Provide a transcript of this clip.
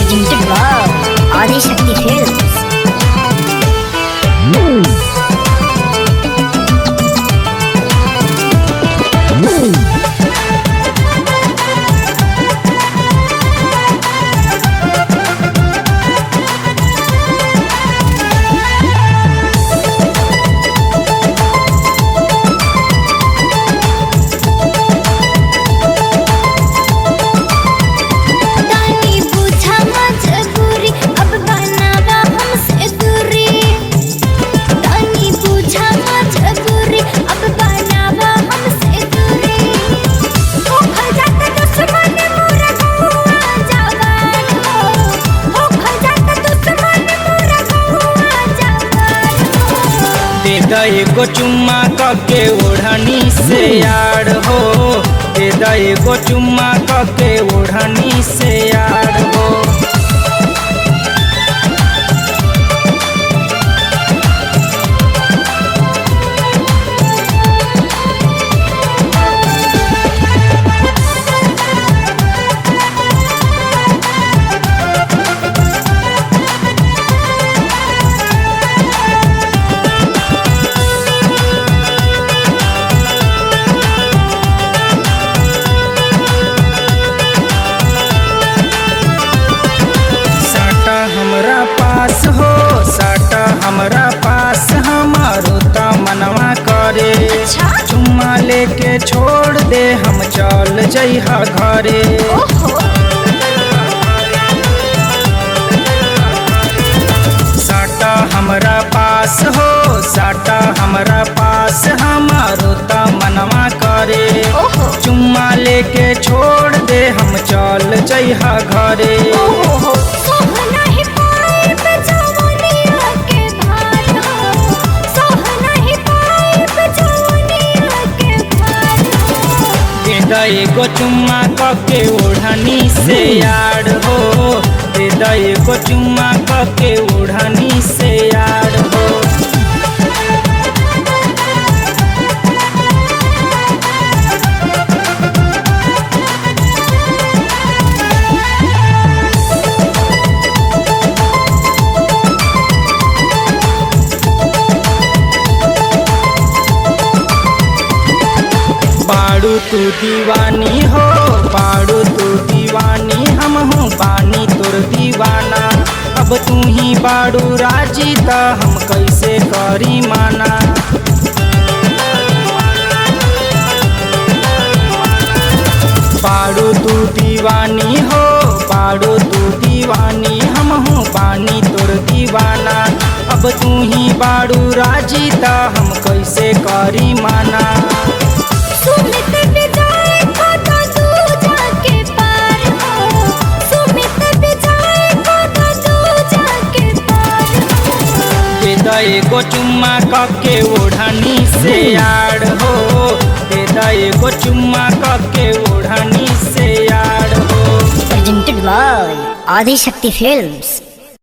presented by Adi Shakti Films. तानी पूछा मजबूरी अब बनावा हमसे दूरी। तानी पूछा मजबूरी अब बनावा हमसे दूरी। हो खजात दुश्मन मोरा गौआ जवान हो खजात दुश्मन मोरा गौआ जवान हो। दे द एगो चुम्मा कके ओढ़नी से यार हो। दे द एगो चुम्मा कके ओढ़नी से यार हो। साटा हमरा पास हो, साटा हमरा पास, हमारो त मनवा करे। अच्छा? चुम्मा लेके छोड़ दे हम चल जइहा घरे। ओहो साटा हमरा पास हो, साटा हमरा पास, हमारो त मनवा करे। ओहो चुम्मा लेके छोड़ दे हम चल जइहा घरे। ओहो सोह नहीं पाइब जवनिया के भार हो। सोह नहीं पाइब जवनिया के भार हो। दे द एगो चुम्मा कके ओढ़नी से यार हो। दे द एगो चुम्मा कके ओढ़नी से यार हो। बाड़ू तू दीवानी हो, बाड़ू तू दीवानी, हम हूँ बानी तोर दीवाना। अब तू ही बाड़ू राजी त हम कैसे करी माना। बाड़ू तू दीवानी हो, बाड़ू तू दीवानी, हम हूँ बानी तोर दीवाना। अब तू ही बाड़ू राजी त हम कैसे करी माना। सुमित विजय को तो तू जाके पार हो। सुमित विजय को तो तू जाके पार हो। दे द एगो चुम्मा कके ओढ़नी से यार हो। दे द एगो चुम्मा कके ओढ़नी से यार हो। Presented by Adi Shakti Films.